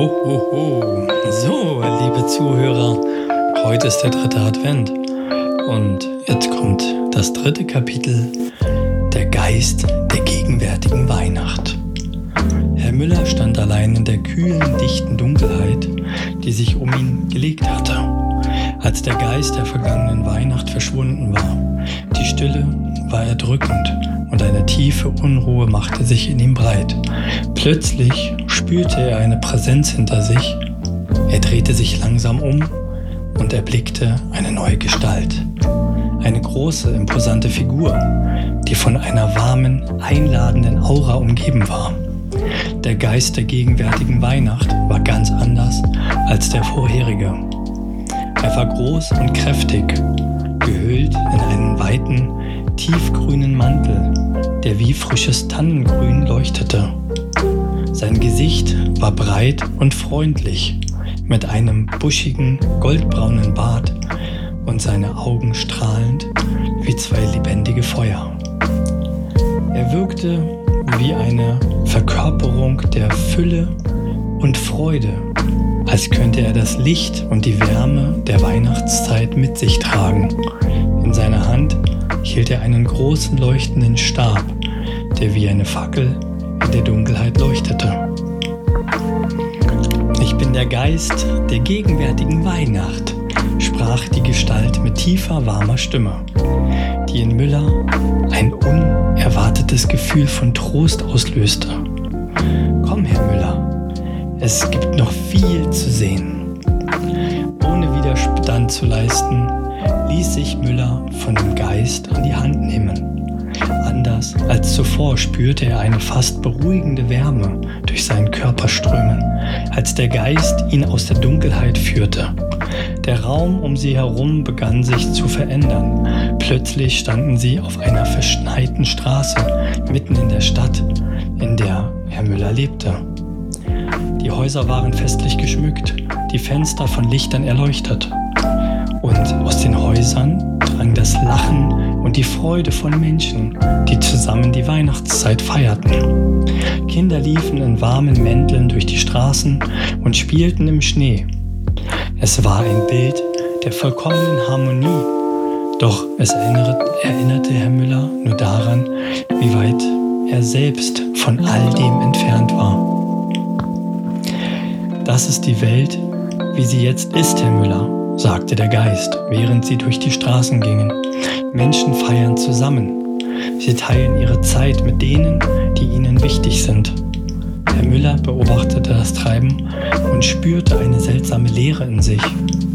Ho, ho, ho. So, liebe Zuhörer, heute ist der 3. Advent und jetzt kommt das 3. Kapitel, der Geist der gegenwärtigen Weihnacht. Herr Müller stand allein in der kühlen, dichten Dunkelheit, die sich um ihn gelegt hatte, als der Geist der vergangenen Weihnacht verschwunden war. Die Stille war erdrückend und eine tiefe Unruhe machte sich in ihm breit. Plötzlich spürte er eine Präsenz hinter sich. Er drehte sich langsam um und erblickte eine neue Gestalt. Eine große, imposante Figur, die von einer warmen, einladenden Aura umgeben war. Der Geist der gegenwärtigen Weihnacht war ganz anders als der vorherige. Er war groß und kräftig, gehüllt in einen weiten, tiefgrünen Mantel, der wie frisches Tannengrün leuchtete. Sein Gesicht war breit und freundlich, mit einem buschigen, goldbraunen Bart und seine Augen strahlend wie 2 lebendige Feuer. Er wirkte wie eine Verkörperung der Fülle und Freude, als könnte er das Licht und die Wärme der Weihnachtszeit mit sich tragen. In seiner Hand hielt er einen großen leuchtenden Stab, der wie eine Fackel in der Dunkelheit leuchtete. Ich bin der Geist der gegenwärtigen Weihnacht, sprach die Gestalt mit tiefer, warmer Stimme, die in Müller ein unerwartetes Gefühl von Trost auslöste. Komm, Herr Müller, es gibt noch viel zu sehen. Ohne Widerstand zu leisten, ließ sich Müller von dem Geist an die Hand nehmen. Anders als zuvor spürte er eine fast beruhigende Wärme durch seinen Körper strömen, als der Geist ihn aus der Dunkelheit führte. Der Raum um sie herum begann sich zu verändern. Plötzlich standen sie auf einer verschneiten Straße mitten in der Stadt, in der Herr Müller lebte. Die Häuser waren festlich geschmückt, die Fenster von Lichtern erleuchtet. Und aus den Häusern drang das Lachen und die Freude von Menschen, die zusammen die Weihnachtszeit feierten. Kinder liefen in warmen Mänteln durch die Straßen und spielten im Schnee. Es war ein Bild der vollkommenen Harmonie, doch es erinnerte Herr Müller nur daran, wie weit er selbst von all dem entfernt war. Das ist die Welt, wie sie jetzt ist, Herr Müller, sagte der Geist, während sie durch die Straßen gingen. Menschen feiern zusammen. Sie teilen ihre Zeit mit denen, die ihnen wichtig sind. Herr Müller beobachtete das Treiben und spürte eine seltsame Leere in sich.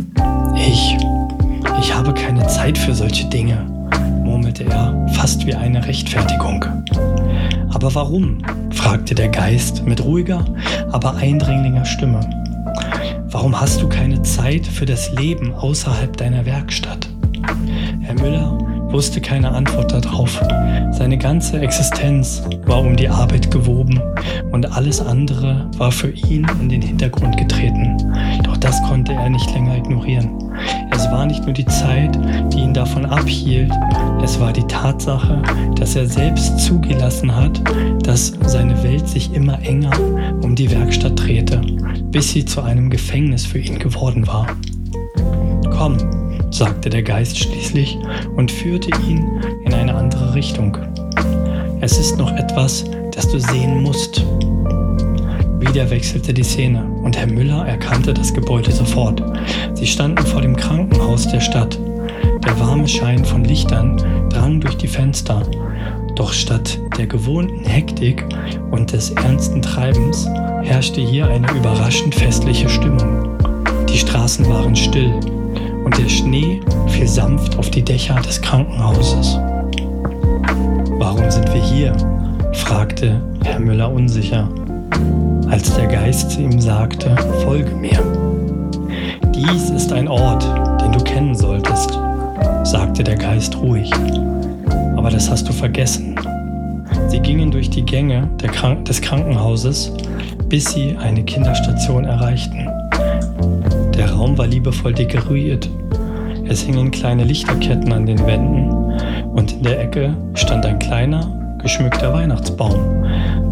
Ich habe keine Zeit für solche Dinge, murmelte er, fast wie eine Rechtfertigung. Aber warum? Fragte der Geist mit ruhiger, aber eindringlicher Stimme. Warum hast du keine Zeit für das Leben außerhalb deiner Werkstatt? Herr Müller wusste keine Antwort darauf. Seine ganze Existenz war um die Arbeit gewoben und alles andere war für ihn in den Hintergrund getreten. Doch das konnte er nicht länger ignorieren. Es war nicht nur die Zeit, die ihn davon abhielt, es war die Tatsache, dass er selbst zugelassen hat, dass seine Welt sich immer enger um die Werkstatt drehte, bis sie zu einem Gefängnis für ihn geworden war. Komm, sagte der Geist schließlich und führte ihn in eine andere Richtung. Es ist noch etwas, das du sehen musst. Wieder wechselte die Szene und Herr Müller erkannte das Gebäude sofort. Sie standen vor dem Krankenhaus der Stadt. Der warme Schein von Lichtern drang durch die Fenster. Doch statt der gewohnten Hektik und des ernsten Treibens herrschte hier eine überraschend festliche Stimmung. Die Straßen waren still und der Schnee fiel sanft auf die Dächer des Krankenhauses. »Warum sind wir hier?« fragte Herr Müller unsicher, als der Geist zu ihm sagte, »Folge mir.« »Dies ist ein Ort, den du kennen solltest«, sagte der Geist ruhig. »Aber das hast du vergessen.« Sie gingen durch die Gänge des Krankenhauses, bis sie eine Kinderstation erreichten. Der Raum war liebevoll dekoriert. Es hingen kleine Lichterketten an den Wänden und in der Ecke stand ein kleiner, geschmückter Weihnachtsbaum.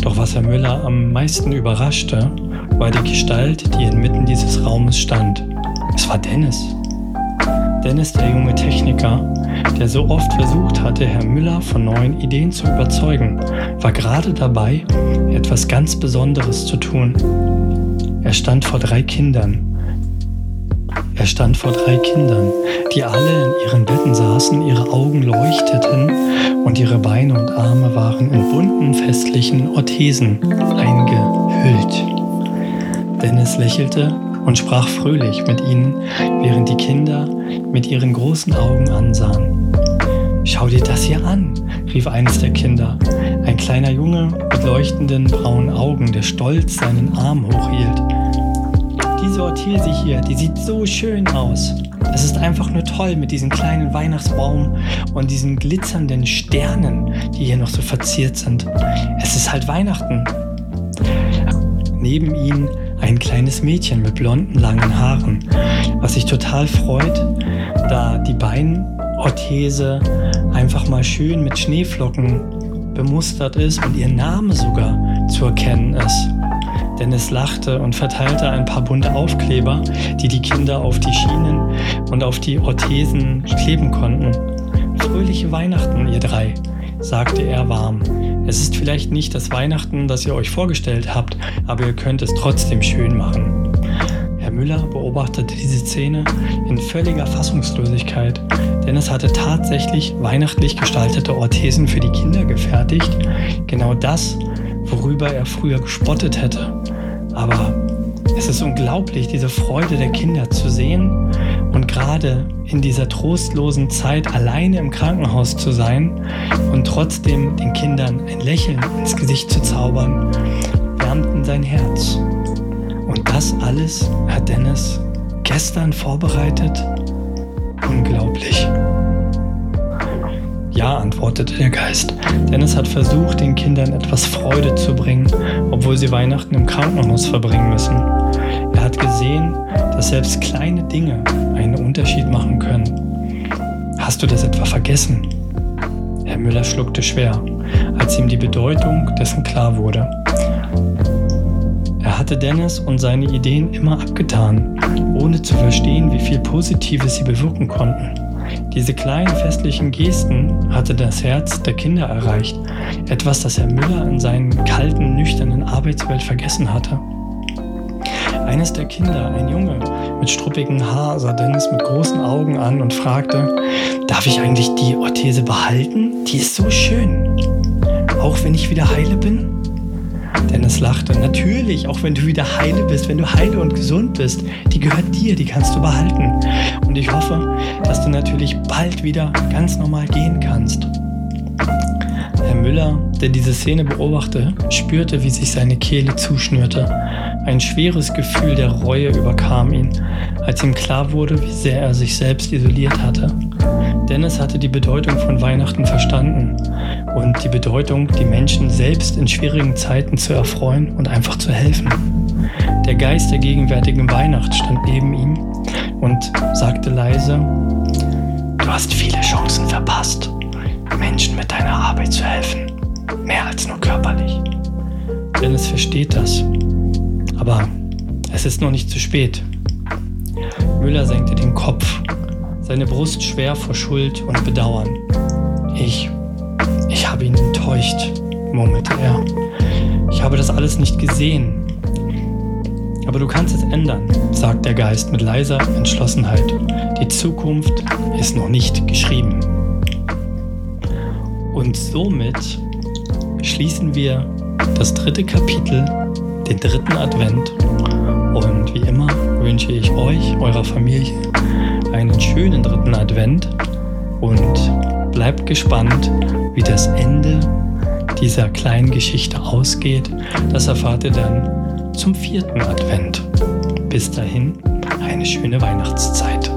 Doch was Herr Müller am meisten überraschte, war die Gestalt, die inmitten dieses Raumes stand. Es war Dennis. Dennis, der junge Techniker, der so oft versucht hatte, Herr Müller von neuen Ideen zu überzeugen, war gerade dabei, etwas ganz Besonderes zu tun. Er stand vor drei Kindern, die alle in ihren Betten saßen, ihre Augen leuchteten und ihre Beine und Arme waren in bunten, festlichen Orthesen eingehüllt. Dennis lächelte und sprach fröhlich mit ihnen, während die Kinder mit ihren großen Augen ansahen. »Schau dir das hier an«, rief eines der Kinder, ein kleiner Junge mit leuchtenden braunen Augen, der stolz seinen Arm hochhielt. »Diese Orthese hier, die sieht so schön aus. Es ist einfach nur toll mit diesem kleinen Weihnachtsbaum und diesen glitzernden Sternen, die hier noch so verziert sind. Es ist halt Weihnachten.« Neben ihnen ein kleines Mädchen mit blonden, langen Haaren, was sich total freut, da die Beinorthese einfach mal schön mit Schneeflocken bemustert ist und ihr Name sogar zu erkennen ist. Dennis lachte und verteilte ein paar bunte Aufkleber, die die Kinder auf die Schienen und auf die Orthesen kleben konnten. »Fröhliche Weihnachten, ihr drei«, sagte er warm. »Es ist vielleicht nicht das Weihnachten, das ihr euch vorgestellt habt, aber ihr könnt es trotzdem schön machen.« Herr Müller beobachtete diese Szene in völliger Fassungslosigkeit, denn es hatte tatsächlich weihnachtlich gestaltete Orthesen für die Kinder gefertigt. Genau das, worüber er früher gespottet hätte. Aber es ist unglaublich, diese Freude der Kinder zu sehen und gerade in dieser trostlosen Zeit alleine im Krankenhaus zu sein und trotzdem den Kindern ein Lächeln ins Gesicht zu zaubern, wärmten sein Herz. Und das alles hat Dennis gestern vorbereitet? Unglaublich. »Ja«, antwortete der Geist. Dennis hat versucht, den Kindern etwas Freude zu bringen, obwohl sie Weihnachten im Krankenhaus verbringen müssen. Er hat gesehen, dass selbst kleine Dinge einen Unterschied machen können. Hast du das etwa vergessen?« Herr Müller schluckte schwer, als ihm die Bedeutung dessen klar wurde. Er hatte Dennis und seine Ideen immer abgetan, ohne zu verstehen, wie viel Positives sie bewirken konnten. Diese kleinen festlichen Gesten hatte das Herz der Kinder erreicht, etwas, das Herr Müller in seiner kalten, nüchternen Arbeitswelt vergessen hatte. Eines der Kinder, ein Junge mit struppigem Haar, sah Dennis mit großen Augen an und fragte, »Darf ich eigentlich die Orthese behalten? Die ist so schön. Auch wenn ich wieder heile bin?« Dennis lachte. »Natürlich, auch wenn du wieder heile bist, wenn du heile und gesund bist. Die gehört dir, die kannst du behalten. Und ich hoffe, dass du natürlich bald wieder ganz normal gehen kannst.« Herr Müller, der diese Szene beobachtete, spürte, wie sich seine Kehle zuschnürte. Ein schweres Gefühl der Reue überkam ihn, als ihm klar wurde, wie sehr er sich selbst isoliert hatte. Dennis hatte die Bedeutung von Weihnachten verstanden und die Bedeutung, die Menschen selbst in schwierigen Zeiten zu erfreuen und einfach zu helfen. Der Geist der gegenwärtigen Weihnacht stand neben ihm und sagte leise, »Du hast viele Chancen verpasst, Menschen mit deiner Arbeit zu helfen, mehr als nur körperlich.« Dennis versteht das, aber es ist noch nicht zu spät. Müller senkte den Kopf, seine Brust schwer vor Schuld und Bedauern. Ich habe ihn enttäuscht«, murmelte er. »Ich habe das alles nicht gesehen.« »Aber du kannst es ändern«, sagt der Geist mit leiser Entschlossenheit. »Die Zukunft ist noch nicht geschrieben.« Und somit schließen wir das 3. Kapitel, den 3. Advent. Und wie immer wünsche ich euch, eurer Familie, einen schönen 3. Advent und bleibt gespannt, wie das Ende dieser kleinen Geschichte ausgeht. Das erfahrt ihr dann zum 4. Advent. Bis dahin, eine schöne Weihnachtszeit.